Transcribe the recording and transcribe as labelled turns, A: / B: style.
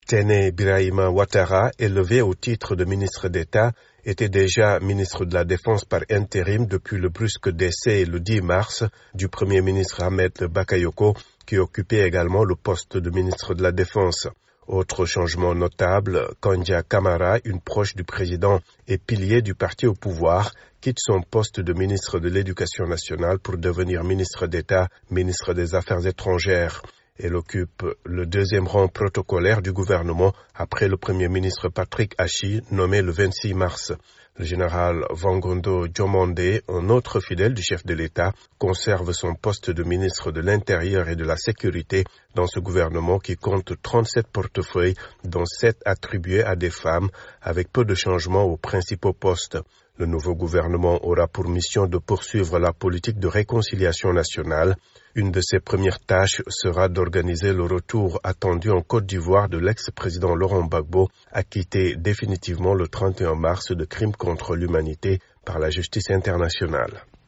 A: Tene Birahima Ouattara, élevé au titre de ministre d'État, était déjà ministre de la Défense par intérim depuis le brusque décès le 10 mars du Premier ministre Ahmed Bakayoko, qui occupait également le poste de ministre de la Défense. Autre changement notable, Kandja Camara, une proche du président et pilier du parti au pouvoir, quitte son poste de ministre de l'Éducation nationale pour devenir ministre d'État, ministre des Affaires étrangères. Elle occupe le deuxième rang protocolaire du gouvernement après le Premier ministre Patrick Achi, nommé le 26 mars. Le général Vangondo Djomande, un autre fidèle du chef de l'État, conserve son poste de ministre de l'Intérieur et de la Sécurité dans ce gouvernement qui compte 37 portefeuilles, dont 7 attribués à des femmes, avec peu de changements aux principaux postes. Le nouveau gouvernement aura pour mission de poursuivre la politique de réconciliation nationale. Une de ses premières tâches sera d'organiser le retour attendu en Côte d'Ivoire de l'ex-président Laurent Gbagbo, acquitté définitivement le 31 mars de crimes contre l'humanité par la justice internationale.